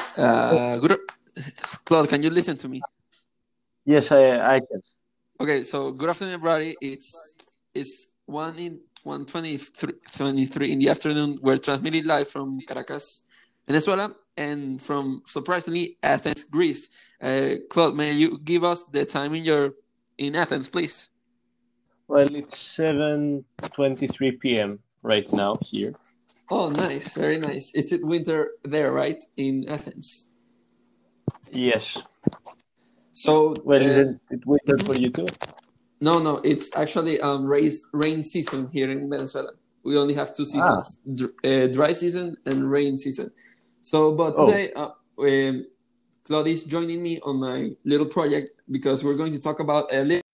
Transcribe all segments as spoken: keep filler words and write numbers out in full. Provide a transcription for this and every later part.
Uh, good, Claude, can you listen to me? Yes, I, I can. Okay, so good afternoon, everybody. It's it's one in one twenty three in the afternoon. We're transmitting live from Caracas, Venezuela, and from surprisingly Athens, Greece. Uh, Claude, may you give us the time in your in Athens, please? Well, it's seven twenty-three p m right now here. Oh, nice, very nice. It's it winter there, right, in Athens? Yes. So, Well, uh, isn't it winter for you too? no, no, it's actually um rain rain season here in Venezuela. We only have two Ah, seasons: dr- uh, dry season and rain season. So, but oh, today, uh, um, Claudia is joining me on my little project because we're going to talk about a little,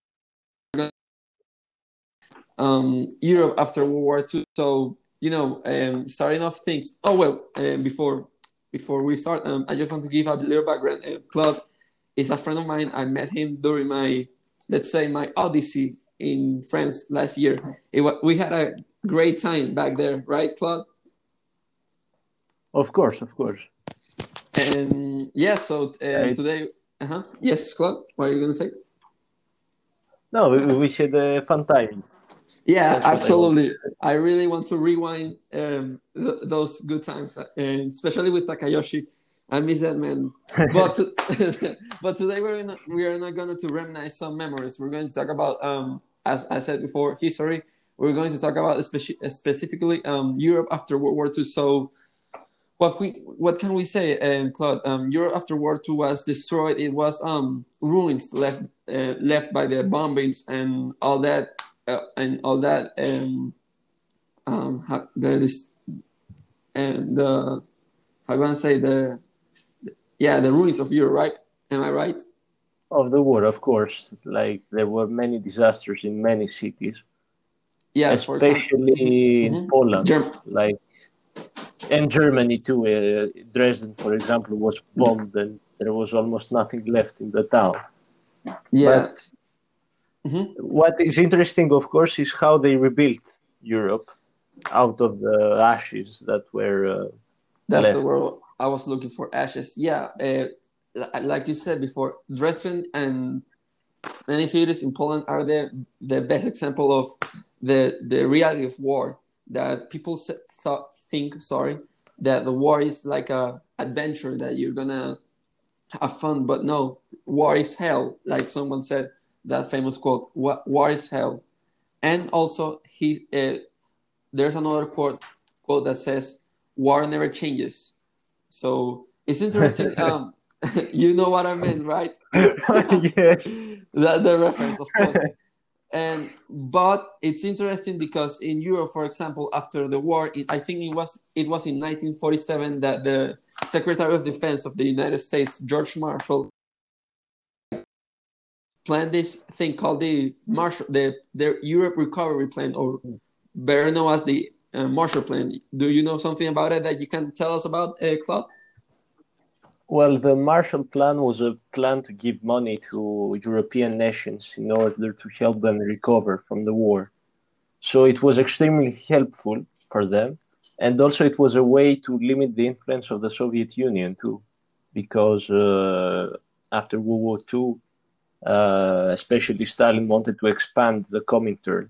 um, Europe after World War Two. So, you know, um, starting off things. Oh well, um, before before we start, um, I just want to give a little background. Uh, Claude is a friend of mine. I met him during my, let's say, my odyssey in France last year. It wa- we had a great time back there, right, Claude? of course, of course. And yeah, so uh, I, today, uh huh, yes, Claude, what are you gonna say? no, we, we had a fun time. Yeah, That's what I wanted absolutely. to say. I really want to rewind um, th- those good times, uh, and especially with Takayoshi. I miss that man. But but today we're in, we are not going to reminisce some memories. We're going to talk about, um, as I said before, history. We're going to talk about speci- specifically um, Europe after World War Two. So what we what can we say, um, Claude? Um, Europe after World War Two was destroyed. It was um, ruins left uh, left by the bombings and all that uh, and all that um, um, how, the this and the how can I say the yeah the ruins of Europe, right? Am I right? Of the war, of course. Like there were many disasters in many cities, Yeah, for example, especially in hmm Poland. Germ- Like and Germany too. Uh, Dresden, for example, was bombed, and there was almost nothing left in the town. yeah, But hmm what is interesting, of course, is how they rebuilt Europe out of the ashes that were uh, that's the left. word I was looking for. Ashes. Yeah, uh, like you said before, Dresden and many cities in Poland are the the best example of the the reality of war. That people thought think sorry that the war is like a adventure that you're gonna have fun, but no, war is hell. Like someone said, that famous quote: "War is hell." And also, he uh, there's another quote quote that says, "War never changes." So it's interesting. Um, you know what I meant, right? Yes. that the reference, of course. And but it's interesting because in Europe, for example, after the war, it, I think it was it was in nineteen forty-seven that the Secretary of Defense of the United States, George Marshall, planned this thing called the Marshall, the the Europe Recovery Plan, or better known as the uh, Marshall Plan. Do you know something about it that you can tell us about, uh, Claude? Well, the Marshall Plan was a plan to give money to European nations in order to help them recover from the war. So it was extremely helpful for them. And also, it was a way to limit the influence of the Soviet Union, too, because uh, after World War Two, uh, especially Stalin wanted to expand the Comintern.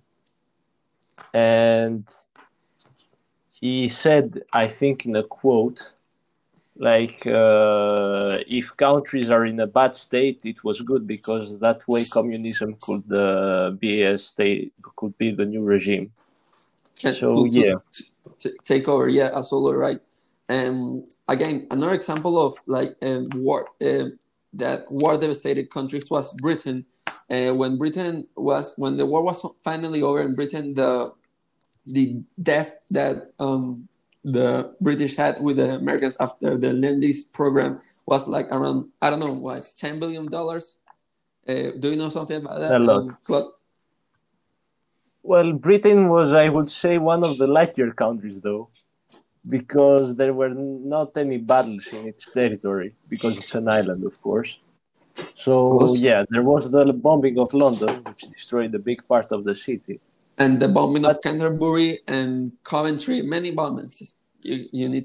And he said, I think, in a quote, like uh, if countries are in a bad state, it was good because that way communism could uh, be a state, could be the new regime. Can So could to, yeah, to, to take over? Yeah, absolutely right. And again, another example of like um, war uh, that war devastated countries was Britain. Uh, when Britain was when the war was finally over in Britain, the the debt that um, the British had with the Americans after the Lend-Lease program was like around, I don't know what, ten billion dollars. Uh, do you know something about a that, lot. um, Claude? Well, Britain was, I would say, one of the luckier countries, though, because there were not any battles in its territory, because it's an island, of course. Of So course. yeah, there was the bombing of London, which destroyed a big part of the city. And the bombing But of Canterbury and Coventry, many bombings. You you need to.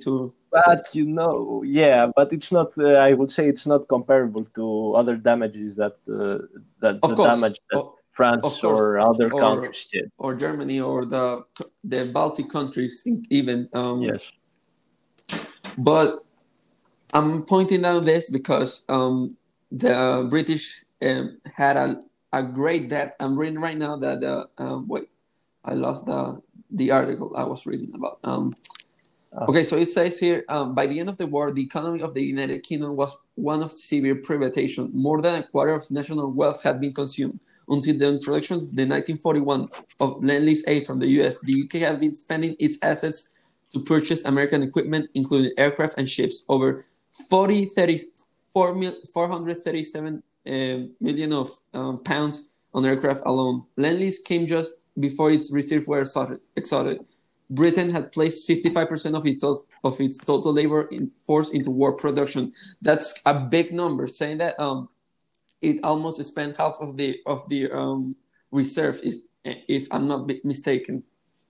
So, But you know, yeah, but it's not. Uh, I would say it's not comparable to other damages that uh, that of the course, damage that of, of France course, or other or countries did. or Germany or the the Baltic countries even. Um, Yes. but I'm pointing out this because um, the British um, had a, a great debt. I'm reading right now that the um, wait, I lost the the article I was reading about. Um, Ah, okay, so it says here um, by the end of the war, the economy of the United Kingdom was one of severe privatization. More than a quarter of national wealth had been consumed. Until the introduction of the nineteen forty-one of Lend-Lease aid from the U S, the U K had been spending its assets to purchase American equipment, including aircraft and ships, over forty, thirty, four hundred thirty-seven uh, million of um, pounds on aircraft alone. Lend-Lease came just before its receipts were exhausted. Britain had placed fifty-five percent of its of its total labor in force into war production. That's a big number, saying that um, it almost spent half of the of the um, reserve, if I'm not mistaken.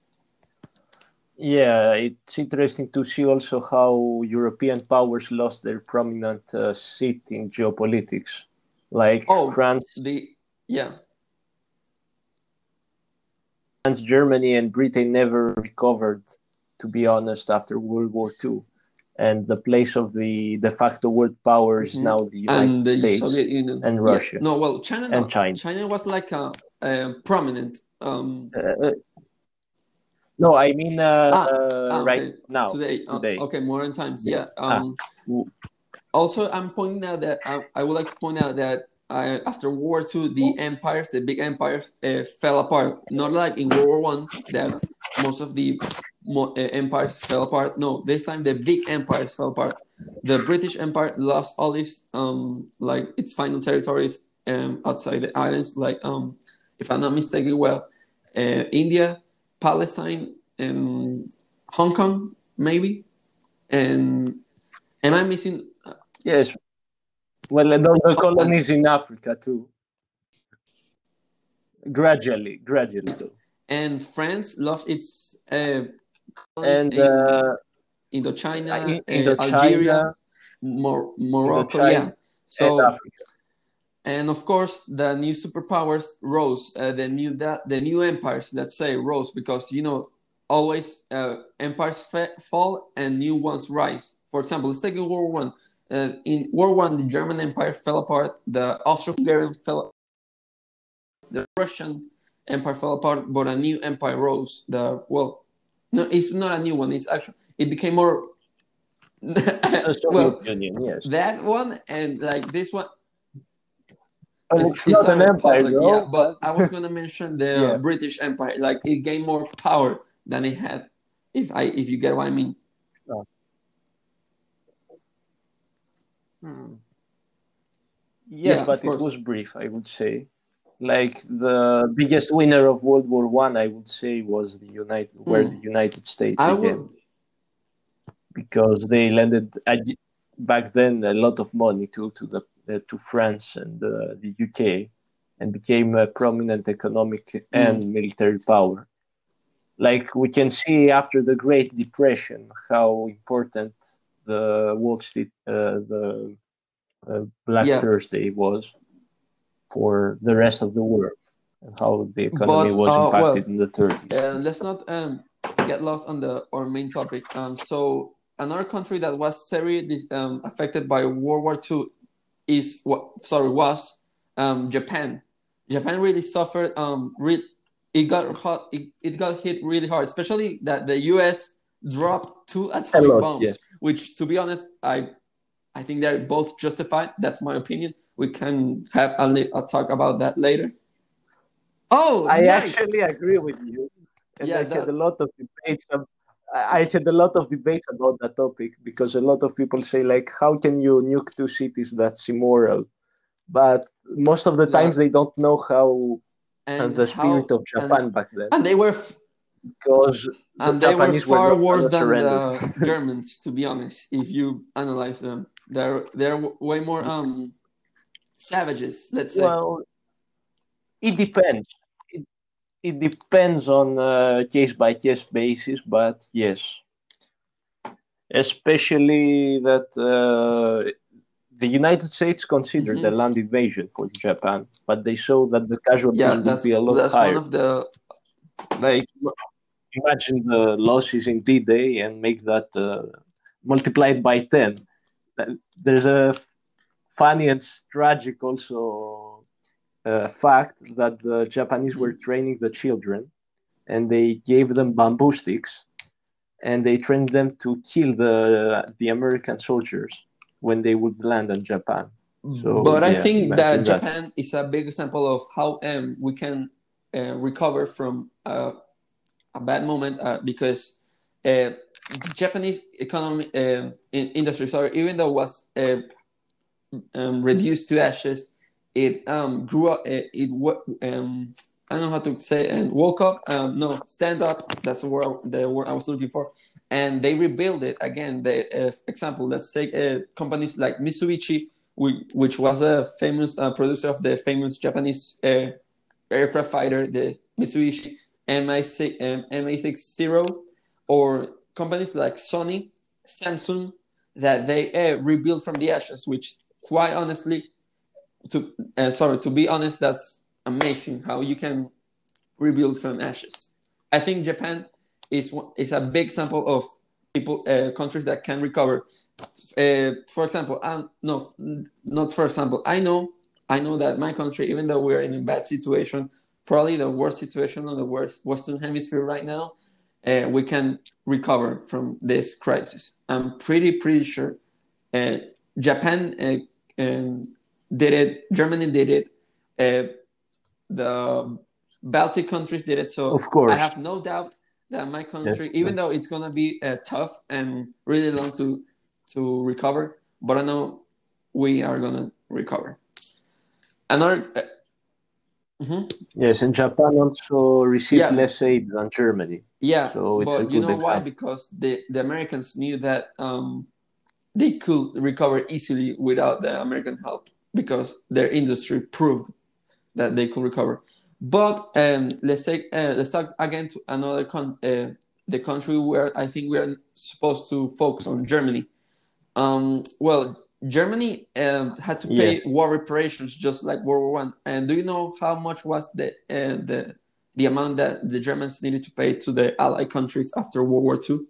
yeah, it's interesting to see also how European powers lost their prominent uh, seat in geopolitics, like Oh, France, the yeah. France, Germany, and Britain never recovered. To be honest, after World War Two, and the place of the de facto world power is Mm-hmm. now the And United the States Soviet Union. and Yeah. Russia No, well, China and not. China. China was like a, a prominent. Um, Uh, no, I mean uh, ah, uh, ah, right okay. now, Today. Uh, today. okay, modern times. Yes. Yeah. Ah, Um, w- also, I'm pointing out that I, I would like to point out that uh, after World War Two, the empires, the big empires, uh, fell apart. Not like in World War One that most of the mo- uh, empires fell apart. No, this time the big empires fell apart. The British Empire lost all its um like its final territories um outside the islands, like um if I'm not mistaken, well, uh, India, Palestine, and Hong Kong, maybe. And am I missing? yes. Well, and all the Oh, and colonies in Africa too. Gradually, gradually though. and France lost its uh, colonies And in uh, Indochina, in uh, Algeria, Indochina, Mor- Morocco, Indochina, yeah. and So, Africa. and of course, the new superpowers rose. Uh, the new that the new empires, let's say, rose because you know always uh, empires fa- fall and new ones rise. For example, let's take World War One. Uh, in World War One, the German Empire fell apart. The Austro-Hungarian fell. The Russian Empire fell apart, but a new empire rose. The well, no, it's not a new one. It's actually it became more. The Soviet Well, Union, yes. that one and like this one, Well, it's it's it's not a an empire republic, yeah. though, but But I was gonna mention the yeah. British Empire. Like it gained more power than it had. If I if you get what I mean. No. Hmm. Yes, Yeah, of but it course. was brief, I would say. Like the biggest winner of World War One, I would say, was the United, were Hmm. the United States I again, will. because they lended uh, back then a lot of money to to the uh, to France and uh, the U K, and became a prominent economic Hmm. and military power. Like we can see after the Great Depression, how important the Wall Street, uh, the uh, Black Yeah, Thursday was for the rest of the world, and how the economy but was uh, impacted well, in the thirties. uh, let's not um get lost on the our main topic. Um, so another country that was seriously um, affected by World War Two is what sorry was um, Japan. Japan really suffered. Um, re- it got hot. It, it got hit really hard, especially that the U S dropped two A atomic lot, yes. bombs. Which, to be honest, I I think they're both justified. That's my opinion. We can have a, a talk about that later. Oh, I nice. actually agree with you, and Yeah, I had a that lot of debates. Of, I had a lot of debates about that topic because a lot of people say like, how can you nuke two cities? That's immoral. But most of the times that they don't know how and and the spirit how of and Japan back then, and they were f- because the and they were Japanese were far not worse gonna than surrender. the Germans, to be honest. If you analyze them, they're they're way more um savages, let's say. Well, it depends. It, it depends on uh, case by case basis, but yes. especially that uh, the United States considered a Hmm. land invasion for Japan, but they saw that the casualties Yeah, would be that's a lot that's one higher. of the. Like, imagine the losses in D-Day and make that uh, multiplied by ten. There's a funny and tragic also uh, fact that the Japanese were Mhm. training the children and they gave them bamboo sticks and they trained them to kill the the American soldiers when they would land in Japan. So But I yeah, think that imagine that. Japan is a big example of how um, we can uh, recover from uh, a bad moment uh, because uh, the Japanese economy uh, in industry, sorry, even though it was uh, um, reduced to ashes, it um, grew up. It, it um, I don't know how to say and woke up. Um, no, stand up. That's the word. The word I was looking for. And they rebuilt it again. The uh, example, let's say uh, companies like Mitsubishi, we, which was a famous uh, producer of the famous Japanese uh, aircraft fighter, the Mitsubishi M I six, um, M A sixty, or companies like Sony, Samsung, that they uh, rebuilt from the ashes, which quite honestly, to uh, sorry, to be honest, that's amazing how you can rebuild from ashes. I think Japan is is a big example of people uh, countries that can recover. Uh, for example, um, no, not for example. I know, I know that my country, even though we're in a bad situation, probably the worst situation on the worst Western Hemisphere right now, uh, we can recover from this crisis. I'm pretty pretty sure. Uh, Japan uh, um, did it. Germany did it. Uh, the Baltic countries did it. So Of I course, have no doubt that my yes. country, even though it's gonna be uh, tough and really long to to recover, but I know we are gonna recover. Another, uh, mhm. Yes, and Japan also received Yeah, less aid than Germany, yeah, so it's a but you good know why? example. Because the the Americans knew that um, they could recover easily without the American help because their industry proved that they could recover. But um, let's say uh, let's talk again to another con- uh, the country where I think we are supposed to focus on, Germany. Um, well, Germany um, had to Yes. pay war reparations just like World War One. And do you know how much was the uh, the the amount that the Germans needed to pay to the Allied countries after World War Two?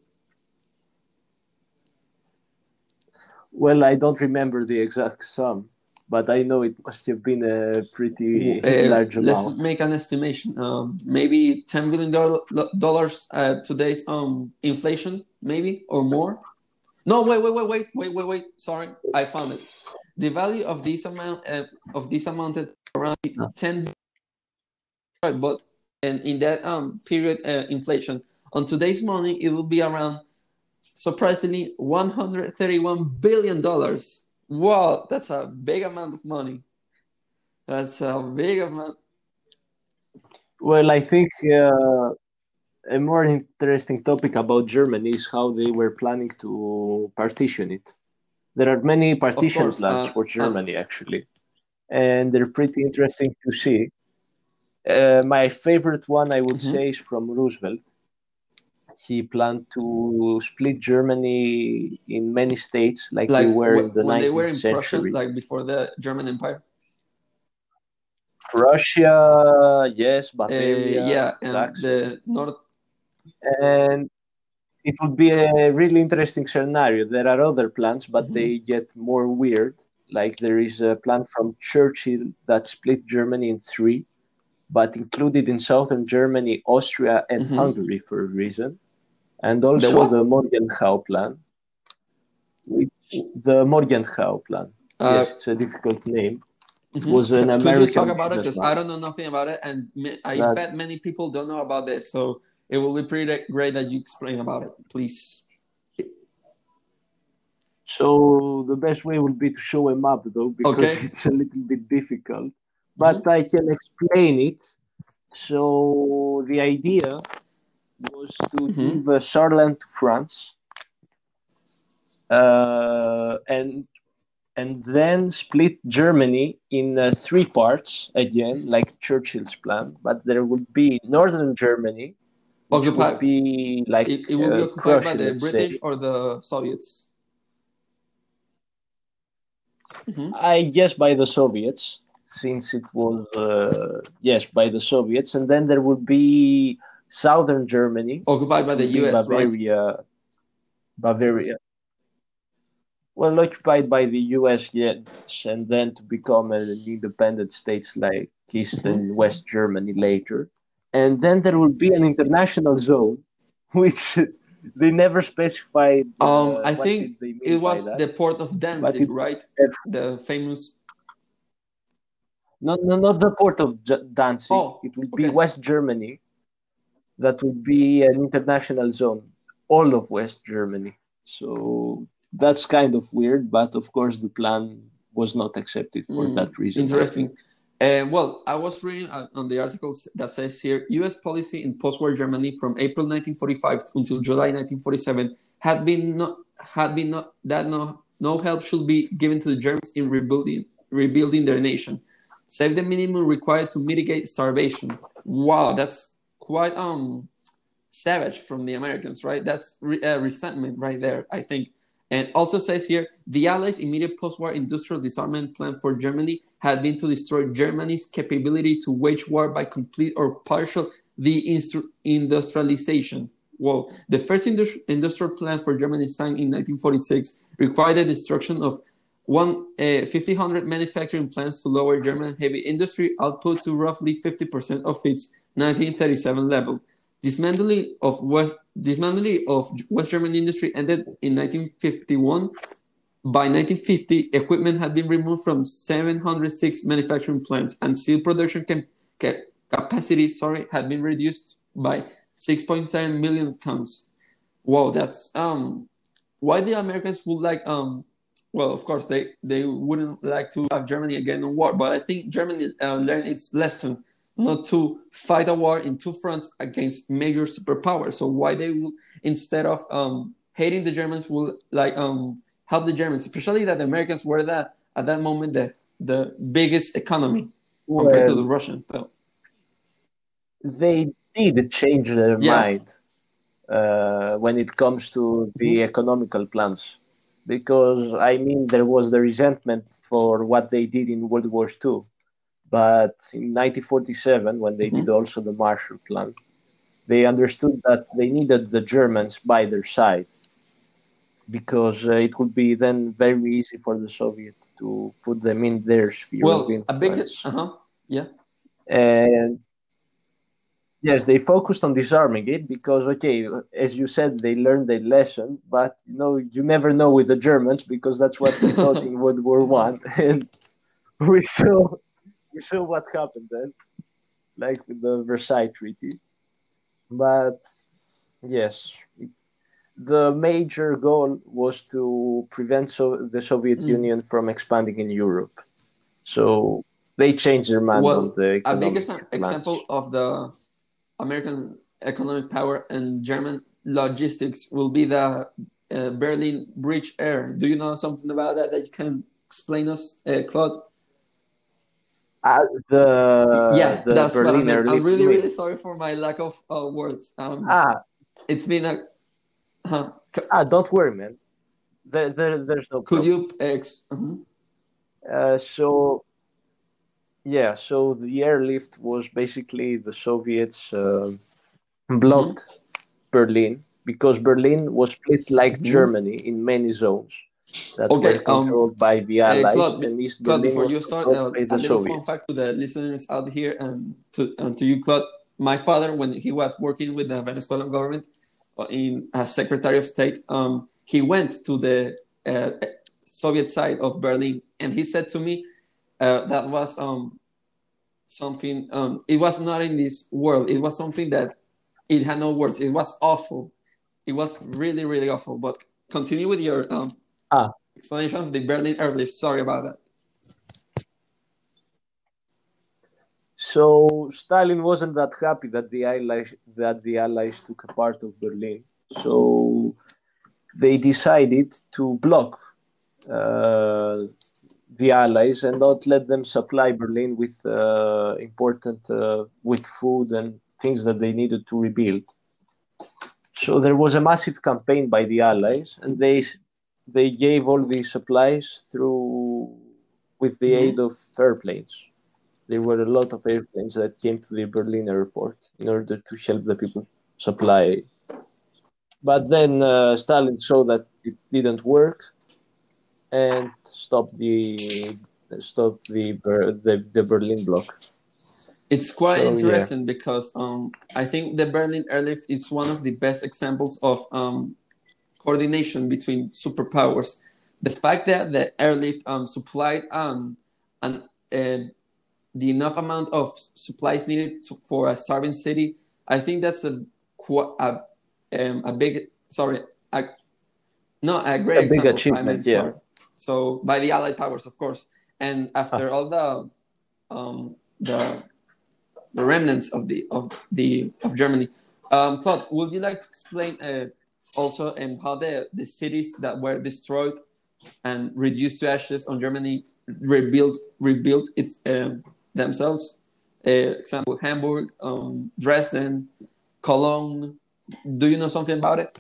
Well, I don't remember the exact sum, but I know it must have been a pretty Uh, large let's amount. make an estimation. Um, maybe ten billion dollars uh, today's um, inflation, maybe or more. No, wait, wait, wait, wait, wait, wait, wait. Sorry, I found it. The value of this amount uh, of this amounted around ten, but and in that um period uh, inflation on today's money it will be around surprisingly one hundred thirty-one billion dollars. Wow, that's a big amount of money. That's a big amount. Well, I think uh, a more interesting topic about Germany is how they were planning to partition it. There are many Of partition course. plans Uh, for uh, Germany, actually, and they're pretty interesting to see. Uh, my favorite one, I would mhm. say, is from Roosevelt. He planned to split Germany in many states like they Like were in wh- the when they were nineteenth in Prussia, century. like before the German Empire. Russia, yes, Uh, Bavaria, yeah, and Saxony. the North. And it would be a really interesting scenario. There are other plans, but Mhm, they get more weird. Like there is a plan from Churchill that split Germany in three, but included in southern Germany, Austria, and mhm. Hungary for a reason. And The also what? the Morgenthau plan, which the Morgenthau plan. Uh, Yes, it's a difficult name. It was an mhm. Could you talk American about it? Because I businessman don't know nothing about it, and I that. bet many people don't know about this. So it will be pretty great that you explain about it, please. So the best way would be to show a map though, because Okay. it's a little bit difficult. But Hmm. I can explain it. So the idea was to Hmm. give uh, Saarland to France, uh, and and then split Germany in uh, three parts again, like Churchill's plan. But there would be northern Germany, which would Occupied. be like It, it will be uh, occupied by Prussia, the let's say. British or the Soviets. Hmm. I guess by the Soviets, since it was uh, yes by the Soviets, and then there would be southern Germany, Occupied by which the would be U S, right? Bavaria, Bavaria. Well, occupied by the U S, yes, and then to become an independent states like East Hmm. and West Germany later, and then there will be an international zone, which they never specified Um, uh, I what did think they it mean by was that, the port of but Danzig, it right? The famous. not, not, not the port of J- Danzig. Oh, It would be okay. West Germany. That would be an international zone, all of West Germany. So that's kind of weird, but of course the plan was not accepted for Mm, that reason, I think. interesting. Uh, well, I was reading uh, on the articles that says here U S policy in post-war Germany from April nineteen forty-five until July nineteen forty-seven had been not had been not that no no help should be given to the Germans in rebuilding rebuilding their nation, save the minimum required to mitigate starvation. Wow, that's quite um savage from the Americans, right? That's re- uh, resentment right there, I think. And also says here the Allies' immediate post-war industrial disarmament plan for Germany had been to destroy Germany's capability to wage war by complete or partial deindustrialization. Whoa. The first industri- industrial plan for Germany, signed in nineteen forty-six, required the destruction of one uh, fifty hundred manufacturing plants to lower German heavy industry output to roughly fifty percent of its nineteen thirty-seven level. Dismantling of West dismantling of West German industry ended in nineteen fifty-one. By nineteen fifty, equipment had been removed from seven hundred six manufacturing plants, and steel production can, ca- capacity, sorry, had been reduced by six point seven million tons. Wow, that's um why the Americans would like um well, of course they they wouldn't like to have Germany again in war, but I think Germany uh, learned its lesson not to fight a war in two fronts against major superpowers. So why they will, instead of um hating the Germans, will like um help the Germans, especially that the Americans were that at that moment the the biggest economy compared to the Well, Russians. So they did change their yeah. mind uh, when it comes to the Mhm. economical plans. Because, I mean, there was the resentment for what they did in World War Two. But in nineteen forty-seven, when they did Mhm. also the Marshall Plan, they understood that they needed the Germans by their side because uh, it would be then very easy for the Soviets to put them in their sphere of Well, a big influence. uh-huh. Yeah. And yes, they focused on disarming it because, okay, as you said, they learned their lesson, but you know, you never know with the Germans because that's what we thought in World War One, and we saw we saw what happened then, like with the Versailles Treaty. But yes, the major goal was to prevent so the Soviet Mm. Union from expanding in Europe. So they changed their mind on Well, the a big economic exa- plans. example of the American economic power and German logistics will be the uh, Berlin Bridge Air. Do you know something about that that you can explain us, uh, Claude? Uh, the Yeah, the that's what I Berlin meant. I'm airlift, you really, mean? really sorry for my lack of uh, words. Um, Ah, it's been a. Uh, ah, don't worry, man. There, there, there's no could problem. you? Ex- mhm. Uh, so yeah, so the airlift was basically the Soviets uh, Mhm. blocked Berlin because Berlin was split like Mhm. Germany in many zones that were Okay. Um, controlled by the Uh, Allies, Claude, and East Claude, Berlin before was you start, controlled uh, by a the little fun Soviets. fact to the listeners out here and to and to you, Claude. My father, when he was working with the Venezuelan government uh, in as Secretary of State, um, he went to the uh, Soviet side of Berlin, and he said to me uh, that was um, something. Um, it was not in this world. It was something that it had no words. It was awful. It was really, really awful. But continue with your um, Ah, explanation. The Berlin airlift. Sorry about that. so Stalin wasn't that happy that the Allies that the Allies took a part of Berlin. So they decided to block uh, the Allies and not let them supply Berlin with uh, important uh, with food and things that they needed to rebuild. So there was a massive campaign by the Allies, and they they gave all these supplies through with the aid Hmm. of airplanes. There were a lot of airplanes that came to the Berlin airport in order to help the people supply. But then uh, Stalin saw that it didn't work and stopped the stopped the Ber- the, the Berlin bloc. It's quite So yeah, interesting because um, I think the Berlin airlift is one of the best examples of um, coordination between superpowers. The fact that the airlift um, supplied um, an, uh, the enough amount of supplies needed to, for a starving city, I think that's a a, um, a big sorry a, no a great a big example. I achievement. meant Yeah. sorry. So by the Allied powers, of course, and Ah, after all the um, the the remnants of the of the of Germany. Um, Claude, would you like to explain uh, also and how the the cities that were destroyed and reduced to ashes on Germany rebuilt rebuilt its um, themselves? Uh, example: Hamburg, um, Dresden, Cologne. Do you know something about it?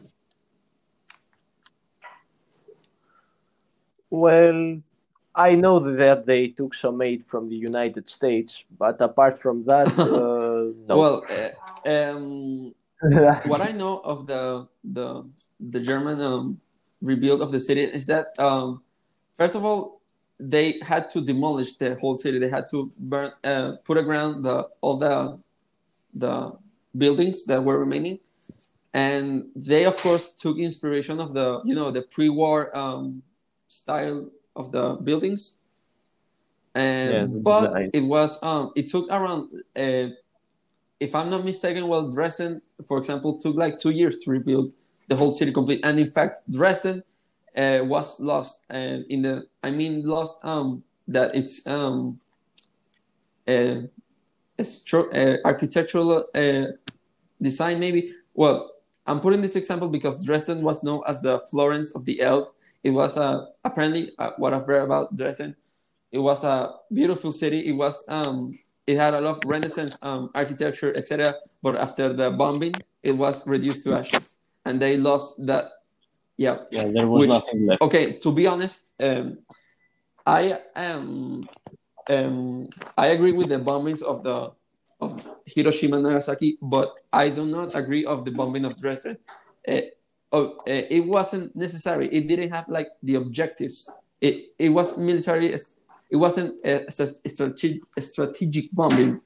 well, I know that they took some aid from the United States, but apart from that, uh, no. Well, uh, um, what I know of the the the German um, rebuild of the city is that um, first of all they had to demolish the whole city. They had to burn, uh, put aground the all the the buildings that were remaining, and they of course took inspiration of the you know the pre-war um, style of the buildings. Yeah, And the but design. it was um, it took around uh, if I'm not mistaken, well, Dresden, for example, took like two years to rebuild the whole city complete. And in fact, Dresden uh, was lost uh, in the. I mean, lost um, that it's um, uh, stru- uh, architectural uh, design, maybe. Well, I'm putting this example because Dresden was known as the Florence of the Elf. It was uh, apparently uh, what I've read about Dresden. It was a beautiful city. It was um, it had a lot of Renaissance um, architecture, et cetera. But after the bombing, it was reduced to ashes, and they lost that. Yeah, Yeah, there was which nothing left. okay. To be honest, um, I am um, I agree with the bombings of the of Hiroshima and Nagasaki, but I do not agree of the bombing of Dresden. Uh, oh, uh, it wasn't necessary. It didn't have like the objectives. It it was military. It wasn't a, a strategic, a strategic bombing.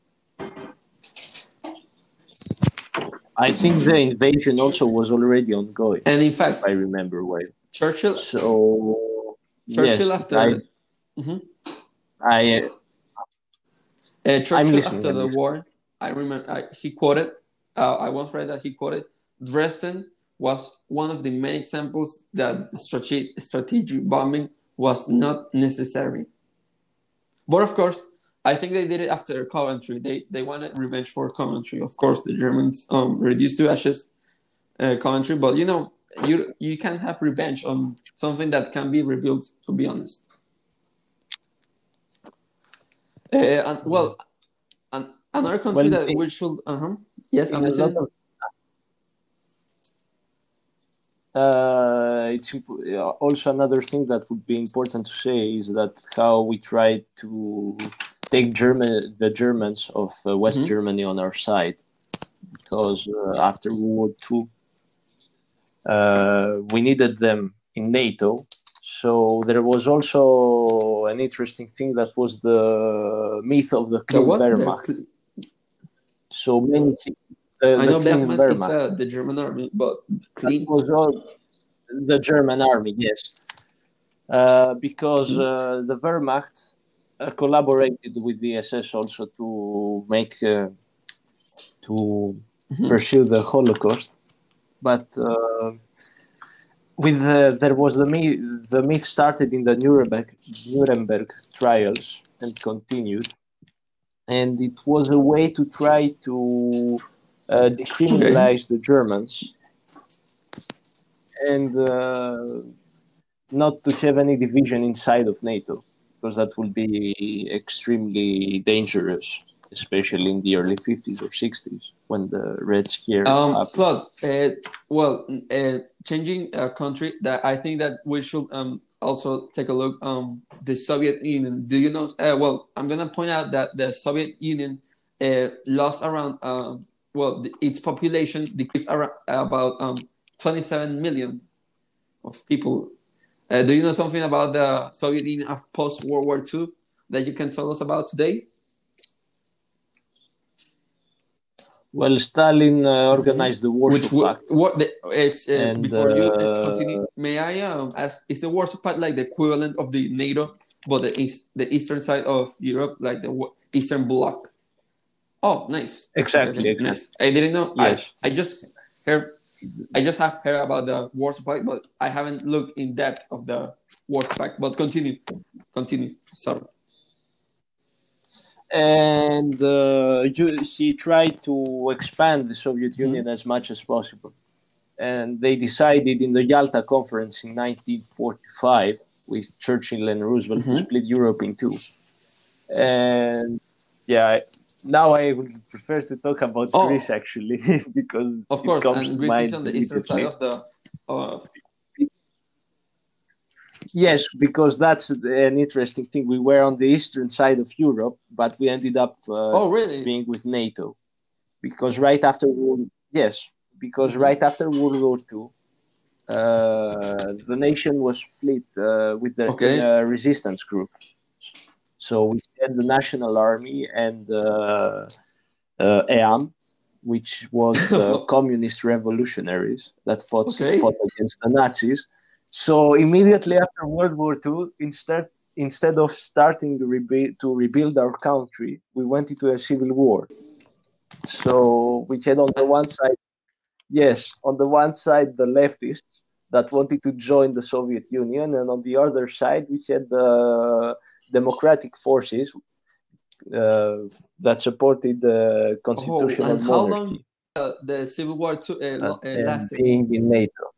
I think the invasion also was already ongoing, And in if fact, I remember well. Churchill So Churchill yes, I after mhm. I uh, I'm Churchill listening. after I'm the listening. war, I remember I, he quoted. Uh, I once read that he quoted Dresden was one of the many examples that strate- strategic bombing was not necessary. But of course, I think they did it after Coventry. They they wanted revenge for Coventry. Of course, the Germans um, reduced to ashes uh, Coventry, but you know you you can't have revenge on something that can be rebuilt. To be honest, uh, and Yeah. well, an, another country Well, that in, we should uh huh yes, I'm in a lot listening. of uh, it's imp- uh, also another thing that would be important to say is that how we tried to take German the Germans of uh, West Mm-hmm. Germany on our side because uh, after World War Two uh, we needed them in NATO. So there was also an interesting thing that was the myth of the The clean what the Wehrmacht. So many the, I the know clean Bergman is the Wehrmacht the German army, but that clean. was all the German army, yes, uh, because Mm-hmm. uh, the Wehrmacht uh, collaborated with the S S also to make uh, to Mm-hmm. pursue the Holocaust, but uh, with the, there was the myth, the myth started in the Nuremberg Nuremberg trials and continued, and it was a way to try to uh, Okay. decriminalize the Germans and uh, not to have any division inside of NATO because that would be extremely dangerous. especially in the early fifties or sixties when the Red Scare Um, happened. Claude, uh, well, uh, changing a country that I think that we should um, also take a look. Um, the Soviet Union. Do you know? Uh, well, I'm gonna point out that the Soviet Union uh, lost around. Um, well, the, its population decreased around about um, twenty-seven million of people. Uh, do you know something about the Soviet Union of post World War Two that you can tell us about today? Well, Stalin uh, Mm-hmm. organized the Warsaw Which w- Pact, what the, it's, uh, and before you uh, continue, uh, may I um, ask? Is the Warsaw Pact like the equivalent of the NATO, but the east, the eastern side of Europe, like the wa- Eastern Bloc? Oh, nice. Okay, exactly, okay, exactly. nice. I didn't know. I Yes. I just heard. I just have heard about the Warsaw Pact, but I haven't looked in depth of the Warsaw Pact. But continue, continue. Sorry. And uh, you, he tried to expand the Soviet Mm-hmm. Union as much as possible. And they decided in the Yalta Conference in nineteen forty-five with Churchill and Roosevelt to Mm-hmm. split Europe in two. And yeah, now I would prefer to talk about Greece Oh, actually because of it course, comes and to Greece is mind on the eastern side immediately. of the. Uh, Yes, because that's an interesting thing. We were on the eastern side of Europe, but we ended up uh, oh, really? being with NATO because right after World, yes, because Mm-hmm. right after World War Two, uh, the nation was split uh, with the in Okay. a resistance group. So we had the National Army and uh, uh, E A M, which was the communist revolutionaries that fought Okay. fought against the Nazis. So immediately after World War Two, instead instead of starting to rebuild, to rebuild our country, we went into a civil war. So we had on the one side, yes, on the one side the leftists that wanted to join the Soviet Union, and on the other side we had the democratic forces uh, that supported the Oh, constitutional and how long monarchy uh, the Civil War to, uh, and, lo- uh, and lasted? being in NATO.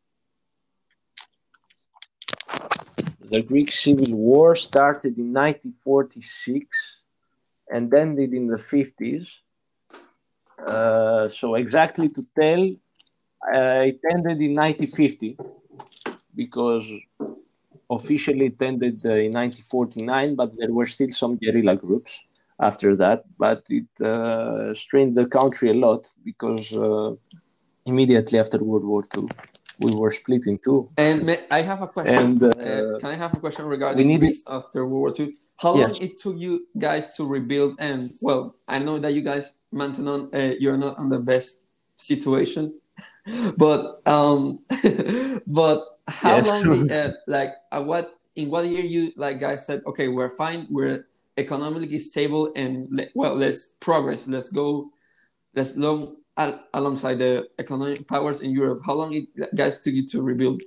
The Greek Civil War started in nineteen forty-six and ended in the fifties. Uh, so exactly to tell, uh, it ended in nineteen fifty because officially it ended uh, in nineteen forty-nine, but there were still some guerrilla groups after that. But it uh, strained the country a lot because uh, immediately after World War Two, we were split in two. And may, I have a question. And Uh, uh, can I have a question we regarding needed, Greece after World War Two? How yes, long it took you guys to rebuild? And well, I know that you guys Maintenon, uh, you're not on the best situation, but um, but how yes. long did uh, like uh, what in what year you like guys said okay, we're fine, we're economically stable, and le- well, let's progress, let's go, let's long al- alongside the economic powers in Europe. How long it guys took you to rebuild?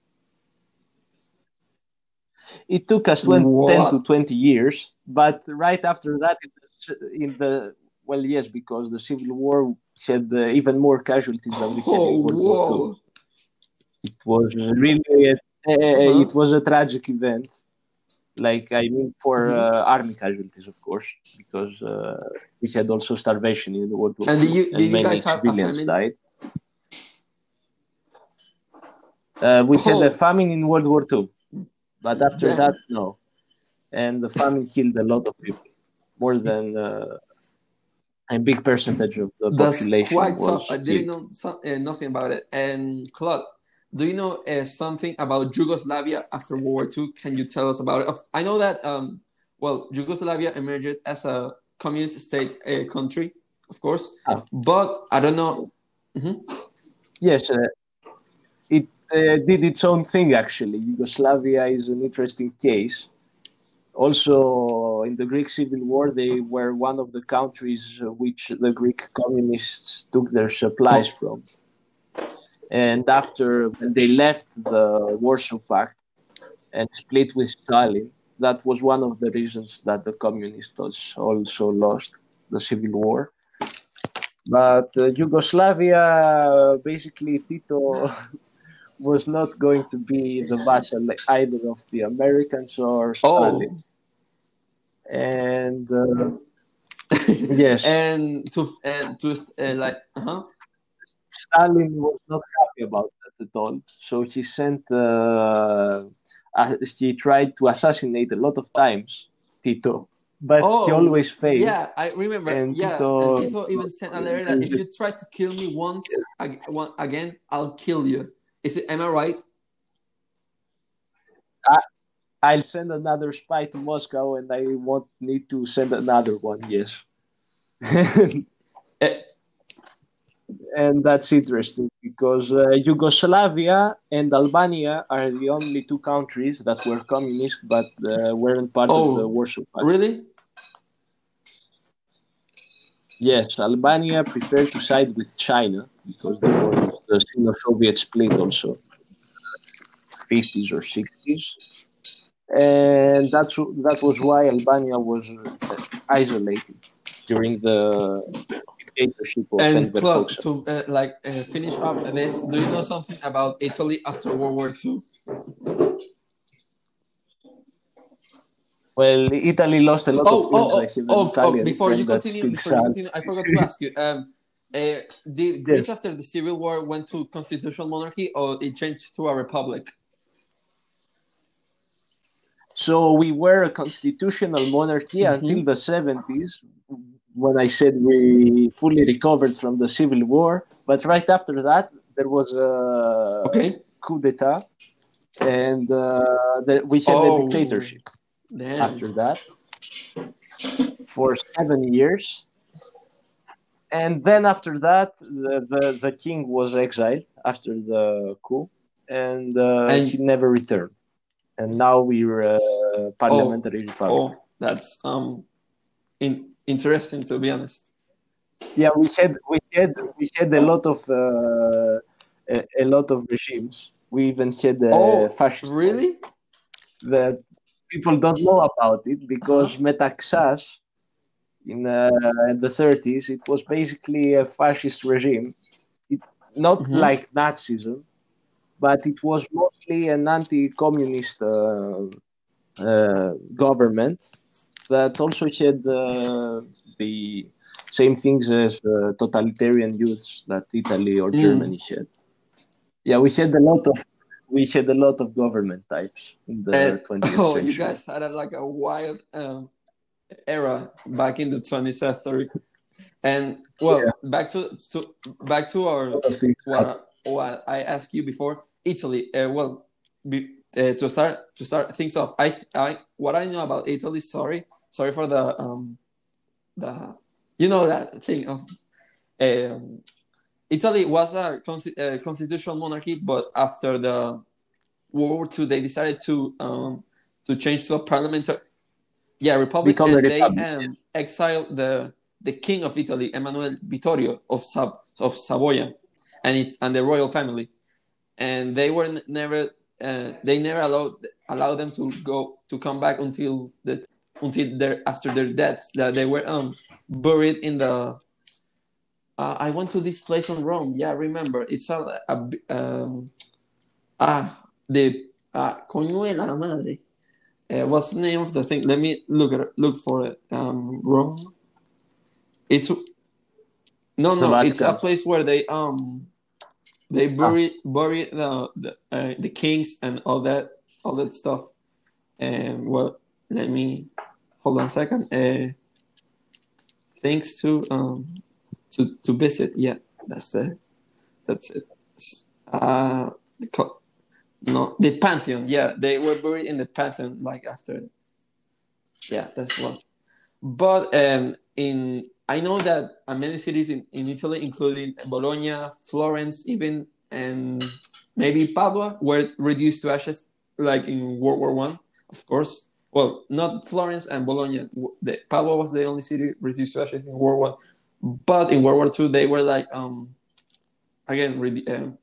It took us twenty, ten to What? twenty years, but right after that, it was in the, well, yes, because the Civil War had uh, even more casualties than we had in Oh, World War Two. whoa. It was really, a, uh, Uh-huh. it was a tragic event. Like, I mean, for Mm-hmm. uh, army casualties, of course, because uh, we had also starvation in World War And did Two, you and did you many guys have a civilians famine? died. Uh, we had a Oh, famine in World War Two, but after that, damn. no. And the famine killed a lot of people, more than uh, a big percentage of the That's population quite tough. I was didn't killed. know some, uh, nothing about it. And Claude, do you know uh, something about Yugoslavia after World War Two? Can you tell us about it? Of- I know that um, well, Yugoslavia emerged as a communist state uh, country, of course, Ah, but I don't know. Mhm. yes, uh, it uh, did its own thing actually. Yugoslavia is an interesting case. Also, in the Greek Civil War, they were one of the countries which the Greek communists took their supplies Oh, from. And after when they left the Warsaw Pact and split with Stalin, that was one of the reasons that the communists also lost the Civil War. But uh, Yugoslavia, basically, Tito was not going to be the vassal either of the Americans or Stalin. oh, And uh, Yes. and to and to uh, like uh-huh. Stalin was not happy about that at all. So he sent, uh, uh, he tried to assassinate a lot of times Tito, but he Oh always failed. yeah, I remember. And Yeah, and Tito, Tito even sent a letter that if you try to kill me once ag- one, again, I'll kill you. Is it? Am I right? I, I'll send another spy to Moscow, and I won't need to send another one. Yes. Eh, And that's interesting because uh, Yugoslavia and Albania are the only two countries that were communist but uh, weren't part of the oh, Warsaw Pact. really? Yes, Albania preferred to side with China because there was the Sino-Soviet split also, fifties or sixties, and that's that was why Albania was uh, isolated during the dictatorship of And Enver Claude, Hoxha. to uh, like uh, finish up this, do you know something about Italy after World War Two? Well, Italy lost a lot of Oh, friends. I oh, have an oh, oh, oh! Italian Before you friend that's continue, still before you sad. continue, I forgot to ask you. Um, uh, did Greece Yes. after the civil war went to constitutional monarchy, or it changed to a republic? So we were a constitutional monarchy Mm-hmm. until the seventies, when I said we fully recovered from the civil war. But right after that, there was a Okay. coup d'etat, and uh, the, we had a Oh, dictatorship damn. after that for seven years. And then after that, the, the, the king was exiled after the coup, and uh, he And never returned. And now we're a oh, parliamentary republic. oh, that's um, in, interesting to be honest. Yeah, we had we had we had a lot of uh, a, a lot of regimes. We even had a Oh, fascist one really? that people don't know about it Uh-huh. because Metaxas in uh, the thirties it was basically a fascist regime. It, not Mm-hmm. like Nazism, but it was mostly an anti-communist uh, uh, government that also had uh, the same things as uh, totalitarian youths that Italy or Mm. Germany had. Yeah, we had a lot of we had a lot of government types in And the twentieth oh, you century. guys had a, like a wild um, era back in the twentieth century. And Yeah, well, back to, to back to a our lot of things happened. what what I asked you before, Italy. Uh, well, be, uh, to start to start things off, I I what I know about Italy. Sorry, sorry for the um the you know that thing of um, Italy was a, consti- a constitutional monarchy, but after the World War Two, they decided to um to change to a parliamentary yeah republic, Become a and they republic. um exiled the the king of Italy, Emmanuel Vittorio of Sab of Savoia, and it's and the royal family, and they were n- never uh, they never allowed allowed them to go to come back until the until their after their deaths, that they were um buried in the uh, I went to this place in Rome. Yeah, I remember. It's a, a um, ah the uh, coño de la madre. Uh, what's the name of the thing? Let me look at it, look for it. Um, Rome. It's no, The no. It's a Vatican. place where they um they Ah, bury bury the the, uh, the kings and all that all that stuff. And well, let me hold on a second. Uh, things to um to to visit. Yeah, that's the that's it. Uh, the, no, the Pantheon. Yeah, they were buried in the Pantheon. Like after, yeah, that's what. But um, in I know that uh, many cities in, in Italy, including Bologna, Florence, even and maybe Padua, were reduced to ashes, like in World War One, of course. Well, not Florence and Bologna. The, Padua was the only city reduced to ashes in World War One, but in World War Two, they were like um again re- um,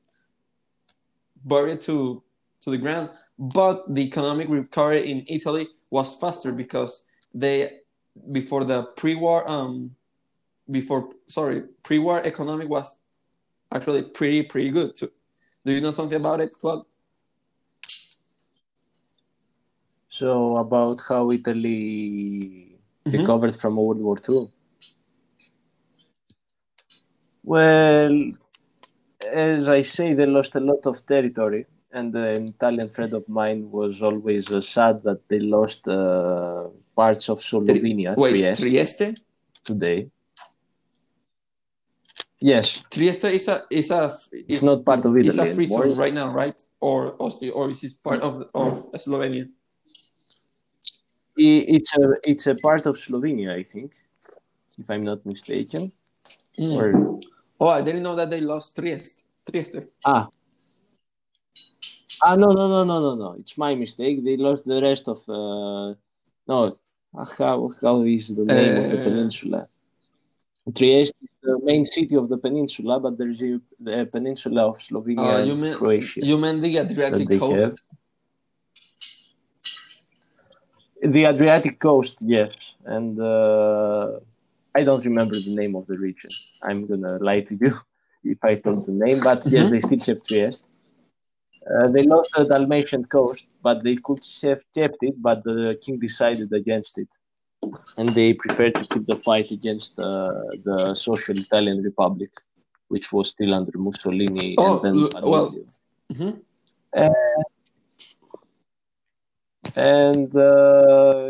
buried to to the ground. But the economic recovery in Italy was faster because they before the pre-war um before sorry pre-war economic was actually pretty pretty good too. Do you know something about it, Claude? so about how Italy Mm-hmm. recovered from World War Two. Well, as I say, they lost a lot of territory, and an Italian friend of mine was always uh, sad that they lost uh, parts of Tri- Slovenia, wait, Trieste, Trieste? today. Yes, Trieste is a is a it's is, not part of is a Italy free anymore. zone right now, right? Or or, still, or is it part of of Slovenia? I- It's a it's a part of Slovenia, I think, if I'm not mistaken. Or Oh, I didn't know that they lost Trieste. Trieste. ah ah no no no no no no. It's my mistake. They lost the rest of uh no. ah, How how is the name of the Uh, peninsula? Trieste is the main city of the peninsula, but there's a, the peninsula of Slovenia uh, and you mean Croatia you mean the that Adriatic they have. coast? The Adriatic coast, yes, and uh, I don't remember the name of the region. I'm gonna lie to you if I told the name, but yes, they still have Trieste. Uh, they lost the Dalmatian coast, but they could have kept it, but the king decided against it, and they preferred to keep the fight against uh, the Social Italian Republic, which was still under Mussolini and Oh, then l- well, Badoglio. mhm. And uh,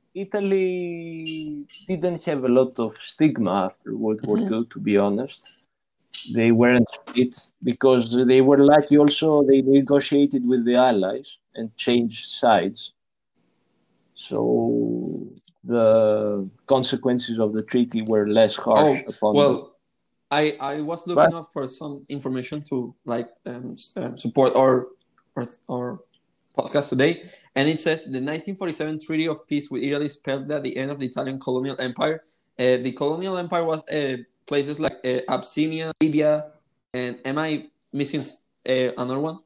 Italy didn't have a lot of stigma after World War Two, to be honest. They weren't split because they were lucky also. They negotiated with the Allies and changed sides. So the consequences of the treaty were less harsh Oh, upon them. well, I I was But looking up for some information to like um, s- um, support our, our our podcast today, and it says the nineteen forty-seven Treaty of Peace with Italy spelled that the end of the Italian colonial empire. Uh, the colonial empire was uh, places like uh, Abyssinia, Libya, and am I missing uh, another one?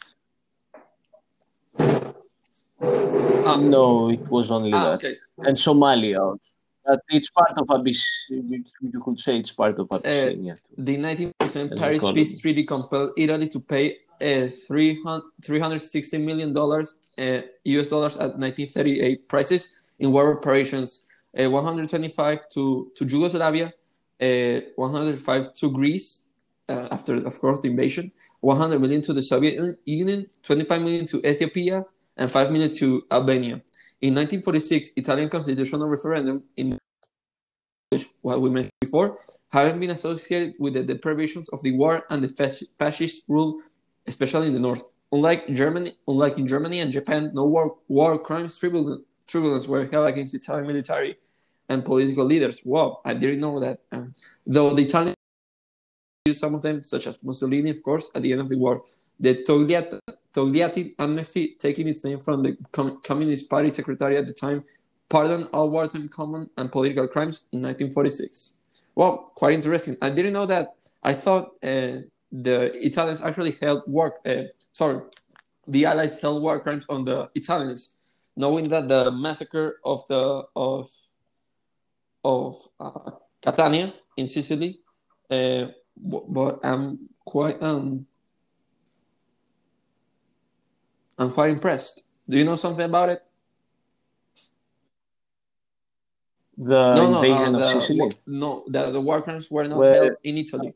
Ah, no, it was only ah, that. okay. And Somalia also. But it's part of Abyssinia. You could say it's part of Uh, Abyssinia too, the nineteen forty-seven as a Paris colony. Peace Treaty compelled Italy to pay uh, three hundred sixty million dollars uh, U S dollars at nineteen thirty-eight prices in war operations, uh, one hundred twenty-five to, to Yugoslavia, uh, one hundred five to Greece, uh, after, of course, the invasion, one hundred million to the Soviet Union, twenty-five million to Ethiopia, and five million to Albania. In nineteen forty-six, Italian constitutional referendum in what we mentioned before, having been associated with the deprivations of the war and the fasc- fascist rule, especially in the north. Unlike Germany, unlike in Germany and Japan, no war, war crimes tribunal, tribunals were held against Italian military and political leaders. Wow, I didn't know that. Um, though the Italians used some of them, such as Mussolini, of course, at the end of the war. The Togliatti, Togliatti amnesty, taking its name from the Com- Communist Party secretary at the time, pardoned all wartime common and political crimes in nineteen forty-six. Well, quite interesting. I didn't know that. I thought uh, the Italians actually held war. Uh, sorry, the Allies held war crimes on the Italians, knowing that the massacre of the of of uh, Catania in Sicily. Uh, but I'm quite um I'm quite impressed. Do you know something about it? The No, no, uh, invasion of the Sicily. no, the, the war crimes were not Well, held in Italy.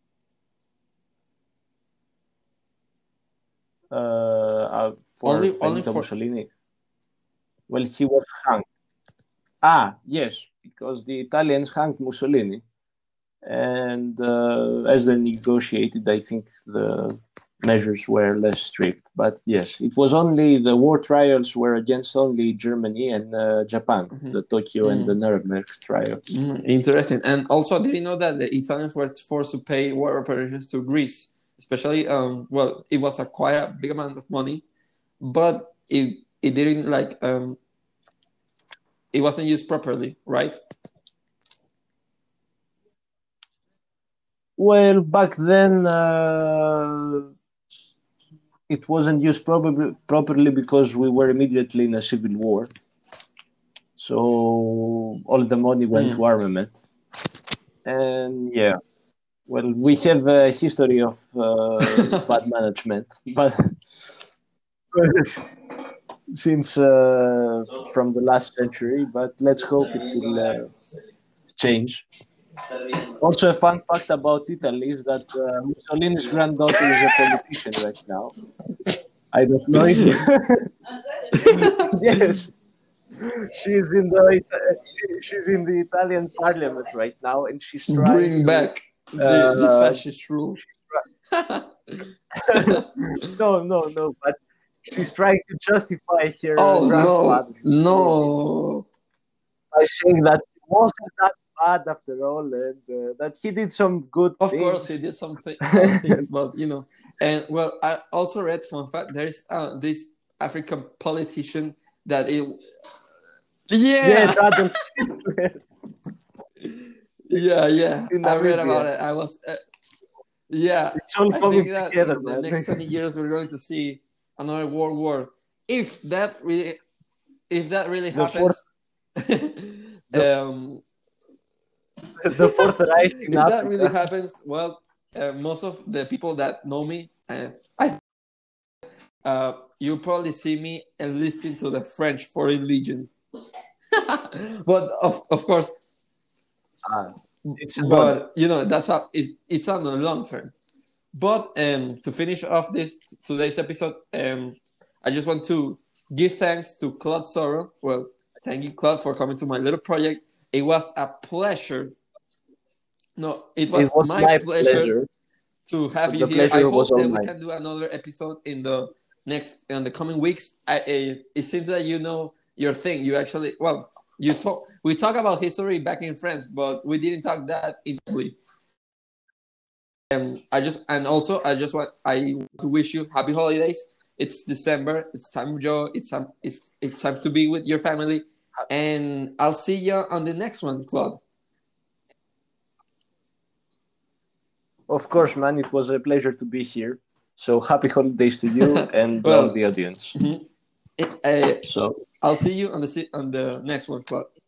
uh, uh, for Only, only Benito for Mussolini. Well, he was hanged. Ah, yes, because the Italians hanged Mussolini, and uh, as they negotiated, I think the measures were less strict. But yes, it was only the war trials were against only Germany and uh, Japan, mm-hmm. the Tokyo mm. and the Nuremberg trials. Mm, interesting. And also, I didn't know that the Italians were forced to pay war reparations to Greece, especially um well, it was a quite a big amount of money, but it it didn't like um it wasn't used properly, right? Well, back then uh, it wasn't used probably properly because we were immediately in a civil war. So all the money went Mm. to armament. And yeah, well, we have a history of uh, bad management, but since uh, from the last century. But let's hope it will uh, change. Also, a fun fact about Italy is that uh, Mussolini's granddaughter is a politician right now. I don't know if yes, she's in the she's in the Italian parliament right now, and she's trying Bring to. back the, Uh, the fascist rule. no, no, no, but she's trying to justify her Oh no, grandfather no. by saying that he wasn't that bad after all, and uh, that he did some good Of things. course, he did some th- bad things, but you know, and well, I also read fun fact. There is uh, this African politician that it, yeah, Yes, Adam. yeah, yeah. In I read Namibia. about it. I was, uh, yeah. It's all I coming think that together, in the man. next twenty years we're going to see another world war. If that really, if that really The happens, the- um, the Fourth Reich in if that Africa. really happens, well, uh, most of the people that know me, uh, I, uh, you probably see me enlisting to the French Foreign Legion. But of of course, Ah, it's a but you know that's how it, it's on the long term. But um, to finish off this today's episode, um, I just want to give thanks to Claude Soro. Well, thank you, Claude, for coming to my little project. It was a pleasure. No, it was, it was my, my pleasure, pleasure. to have The you here. I pleasure hope was all that we mine. can do another episode in the next in the coming weeks. I, I, it seems that you know your thing. You actually well, you talk. We talk about history back in France, but we didn't talk that intently. Um, I just and also I just want I want to wish you happy holidays. It's December. It's time of joy. It's time. It's it's time to be with your family. And I'll see you on the next one, Claude. Of course, man. It was a pleasure to be here. So happy holidays to you and Well, all the audience. Mm-hmm. It, uh, So I'll see you on the on the next one, Claude.